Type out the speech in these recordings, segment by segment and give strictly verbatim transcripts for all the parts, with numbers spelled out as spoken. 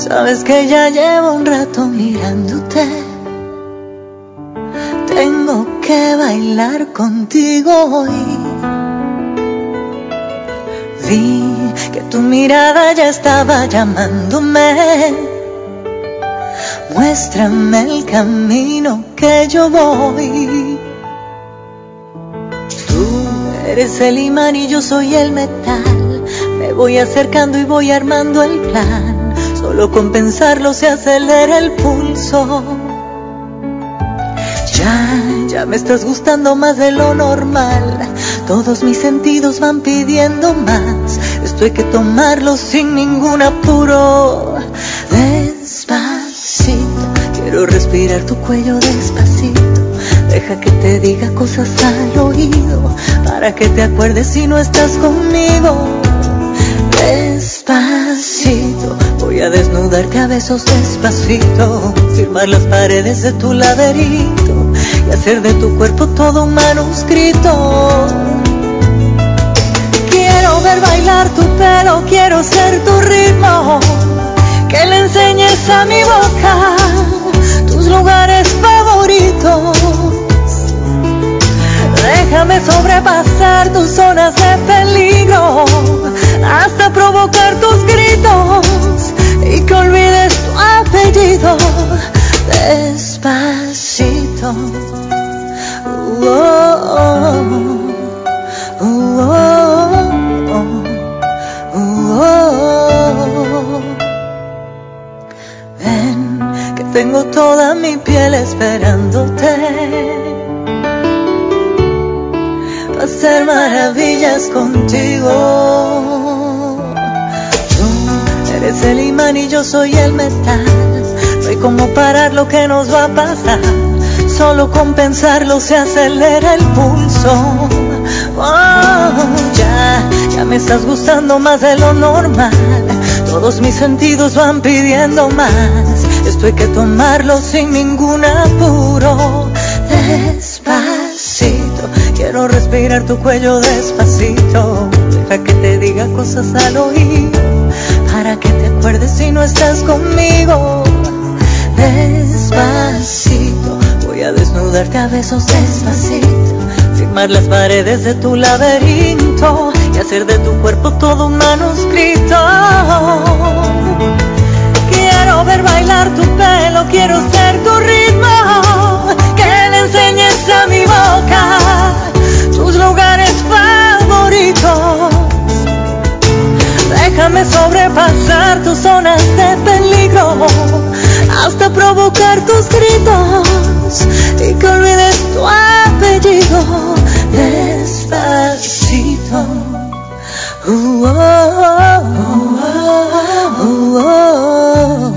Sabes que ya llevo un rato mirándote. Tengo que bailar contigo hoy. Vi que tu mirada ya estaba llamándome. Muéstrame el camino que yo voy. Tú eres el imán y yo soy el metal. Me voy acercando y voy armando el plan. Solo con pensarlo se acelera el pulso. Ya, ya me estás gustando más de lo normal. Todos mis sentidos van pidiendo más. Esto hay que tomarlo sin ningún apuro. Despacito, quiero respirar tu cuello despacito. Deja que te diga cosas al oído, para que te acuerdes si no estás conmigo. Despacito, voy a desnudarte a besos despacito. Firmar las paredes de tu laberinto y hacer de tu cuerpo todo un manuscrito. Quiero ver bailar tu pelo, quiero ser tu ritmo. Que le enseñes a mi boca tus lugares favoritos. Déjame sobrepasar tus zonas de peligro, hasta provocar tus gritos y que olvides tu apellido. Despacito. Uh, oh, oh, uh, oh, uh, oh. Ven, que tengo toda mi piel esperándote. Hacer maravillas contigo. Tú eres el imán y yo soy el metal. No hay como parar lo que nos va a pasar. Solo con pensarlo se acelera el pulso. Oh, ya, ya me estás gustando más de lo normal. Todos mis sentidos van pidiendo más. Esto hay que tomarlo sin ningún apuro. Despacito, quiero respirar tu cuello despacito. Deja que te diga cosas al oído, para que te acuerdes si no estás conmigo. Despacito, voy a desnudarte a besos despacito. Firmar las paredes de tu laberinto y hacer de tu cuerpo todo un manuscrito. Quiero ver bailar tu pelo, quiero ser tu ritmo. Que le enseñes a mi boca tus lugares favoritos. Déjame sobrepasar tus zonas de peligro, hasta provocar tus gritos y que olvides tu apellido. Despacito. Uh, oh, oh, oh, uh, oh,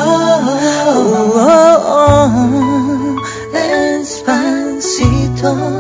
oh, oh, oh, oh. Despacito.